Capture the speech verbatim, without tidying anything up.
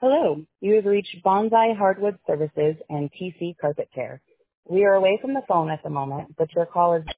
Hello, you have reached Bonsai Hardwood Services and T C Carpet Care. We are away from the phone at the moment, but your call is